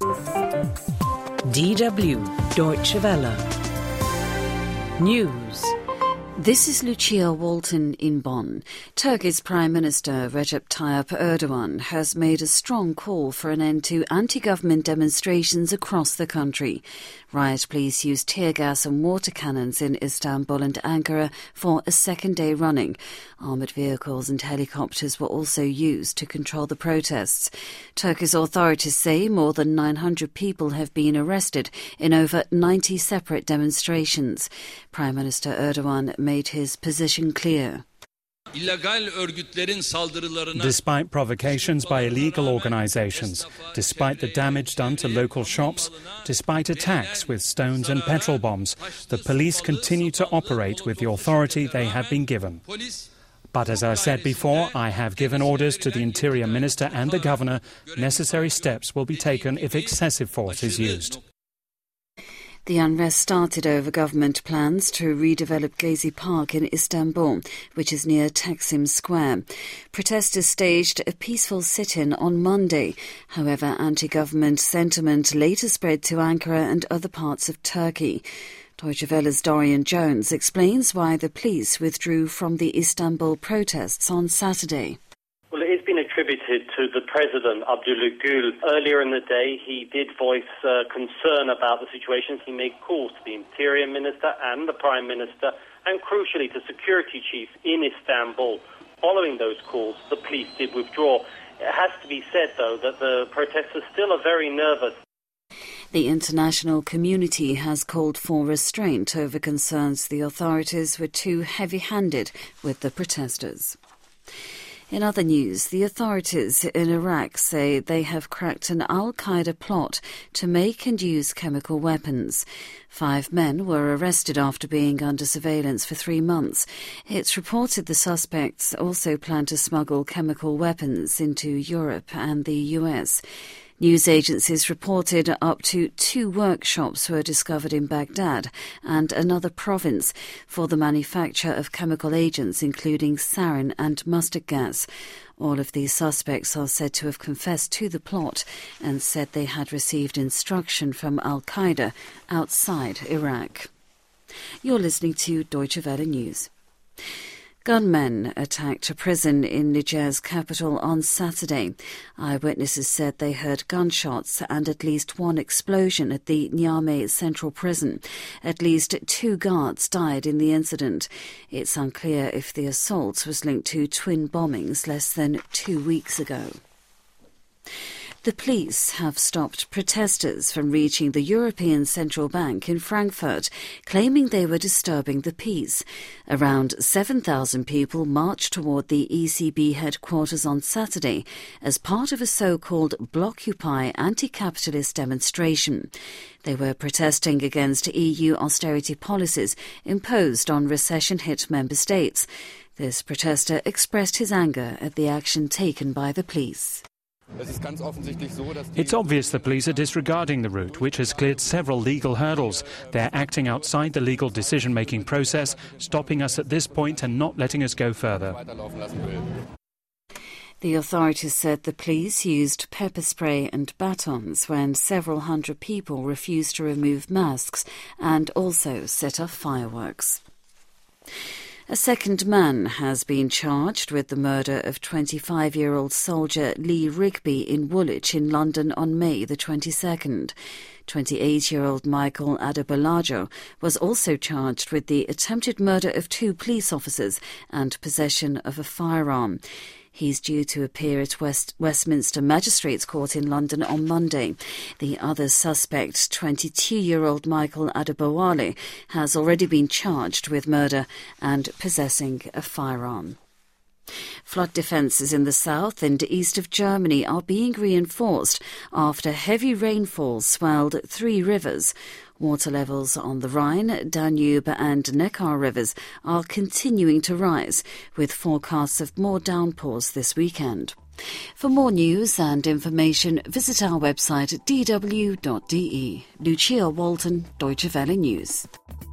DW Deutsche Welle News. This is Lucia Walton in Bonn. Turkey's Prime Minister Recep Tayyip Erdogan has made a strong call for an end to anti-government demonstrations across the country. Riot police used tear gas and water cannons in Istanbul and Ankara for a second day running. Armoured vehicles and helicopters were also used to control the protests. Turkey's authorities say more than 900 people have been arrested in over 90 separate demonstrations. Prime Minister Erdogan made his position clear. Despite provocations by illegal organizations, despite the damage done to local shops, despite attacks with stones and petrol bombs, the police continue to operate with the authority they have been given. But as I said before, I have given orders to the Interior Minister and the Governor. Necessary steps will be taken if excessive force is used. The unrest started over government plans to redevelop Gezi Park in Istanbul, which is near Taksim Square. Protesters staged a peaceful sit-in on Monday. However, anti-government sentiment later spread to Ankara and other parts of Turkey. Deutsche Welle's Dorian Jones explains why the police withdrew from the Istanbul protests on Saturday. Well, it has been attributed to the President, Abdullah Gül. Earlier in the day, he did voice concern about the situation. He made calls to the Interior Minister and the Prime Minister, and crucially to Security Chief in Istanbul. Following those calls, the police did withdraw. It has to be said, though, that the protesters still are very nervous. The international community has called for restraint over concerns the authorities were too heavy-handed with the protesters. In other news, the authorities in Iraq say they have cracked an al-Qaeda plot to make and use chemical weapons. 5 men were arrested after being under surveillance for 3 months. It's reported the suspects also plan to smuggle chemical weapons into Europe and the US. News agencies reported up to 2 workshops were discovered in Baghdad and another province for the manufacture of chemical agents, including sarin and mustard gas. All of these suspects are said to have confessed to the plot and said they had received instruction from al-Qaeda outside Iraq. You're listening to Deutsche Welle News. Gunmen attacked a prison in Niger's capital on Saturday. Eyewitnesses said they heard gunshots and at least 1 explosion at the Niamey Central Prison. At least 2 guards died in the incident. It's unclear if the assault was linked to twin bombings less than 2 weeks ago. The police have stopped protesters from reaching the European Central Bank in Frankfurt, claiming they were disturbing the peace. Around 7,000 people marched toward the ECB headquarters on Saturday as part of a so-called Blockupy anti-capitalist demonstration. They were protesting against EU austerity policies imposed on recession-hit member states. This protester expressed his anger at the action taken by the police. It's obvious the police are disregarding the route, which has cleared several legal hurdles. They're acting outside the legal decision-making process, stopping us at this point and not letting us go further. The authorities said the police used pepper spray and batons when several hundred people refused to remove masks and also set off fireworks. A second man has been charged with the murder of 25-year-old soldier Lee Rigby in Woolwich in London on May the 22nd. 28-year-old Michael Adebolajo was also charged with the attempted murder of 2 police officers and possession of a firearm. He's due to appear at Westminster Magistrates Court in London on Monday. The other suspect, 22-year-old Michael Adebowale, has already been charged with murder and possessing a firearm. Flood defences in the south and east of Germany are being reinforced after heavy rainfall swelled 3 rivers. Water levels on the Rhine, Danube and Neckar rivers are continuing to rise, with forecasts of more downpours this weekend. For more news and information, visit our website at dw.de. Lucia Walton, Deutsche Welle News.